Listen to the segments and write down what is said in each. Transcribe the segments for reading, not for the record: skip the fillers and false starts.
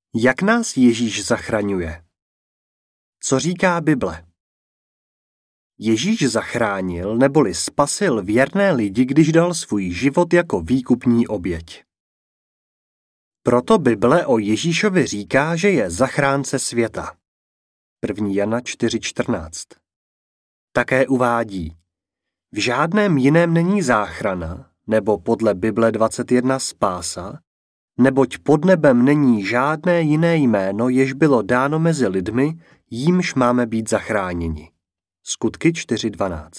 Jak nás Ježíš zachraňuje? Co říká Bible? Ježíš zachránil neboli spasil věrné lidi, když dal svůj život jako výkupní oběť. Proto Bible o Ježíšovi říká, že je zachránce světa. 1. Jana 4.14. Také uvádí: v žádném jiném není záchrana, nebo podle Bible 21 spása, neboť pod nebem není žádné jiné jméno, jež bylo dáno mezi lidmi, jímž máme být zachráněni. Skutky 4.12.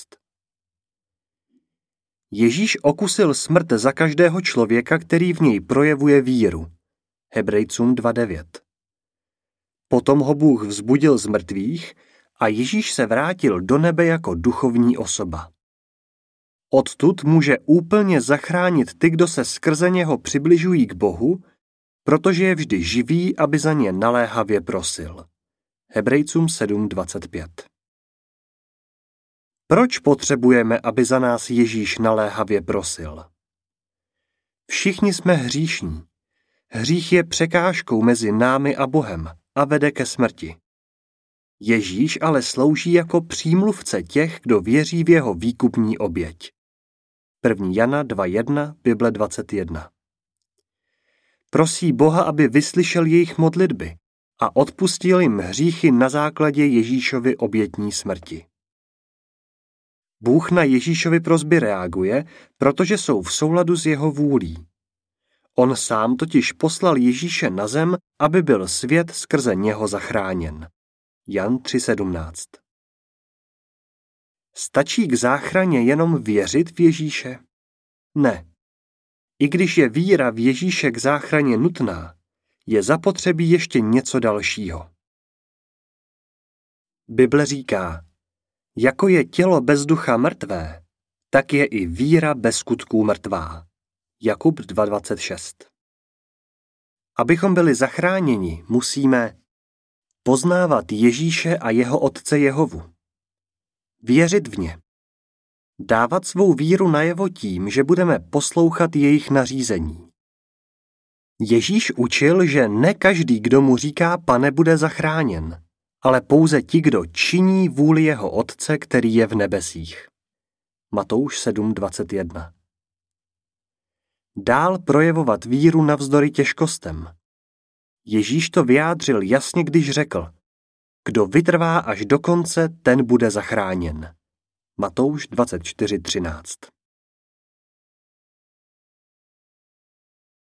Ježíš okusil smrt za každého člověka, který v něj projevuje víru. Hebrejcům 2.9. Potom ho Bůh vzbudil z mrtvých a Ježíš se vrátil do nebe jako duchovní osoba. Odtud může úplně zachránit ty, kdo se skrze něho přibližují k Bohu, protože je vždy živý, aby za ně naléhavě prosil. Hebrejcům 7.25. Proč potřebujeme, aby za nás Ježíš naléhavě prosil? Všichni jsme hříšní. Hřích je překážkou mezi námi a Bohem a vede ke smrti. Ježíš ale slouží jako přímluvce těch, kdo věří v jeho výkupní oběť. 1. Jana 2.1, Bible 21. Prosí Boha, aby vyslyšel jejich modlitby a odpustil jim hříchy na základě Ježíšovy obětní smrti. Bůh na Ježíšovy prosby reaguje, protože jsou v souladu s jeho vůlí. On sám totiž poslal Ježíše na zem, aby byl svět skrze něho zachráněn. Jan 3.17. Stačí k záchraně jenom věřit v Ježíše? Ne. I když je víra v Ježíše k záchraně nutná, je zapotřebí ještě něco dalšího. Bible říká: jako je tělo bez ducha mrtvé, tak je i víra bez skutků mrtvá. Jakub 2.26. Abychom byli zachráněni, musíme poznávat Ježíše a jeho otce Jehovu, věřit v ně, dávat svou víru najevo tím, že budeme poslouchat jejich nařízení. Ježíš učil, že ne každý, kdo mu říká Pane, bude zachráněn, ale pouze ti, kdo činí vůli jeho Otce, který je v nebesích. Matouš 7.21. Dál projevovat víru navzdory těžkostem. Ježíš to vyjádřil jasně, když řekl: kdo vytrvá až do konce, ten bude zachráněn. Matouš 24.13.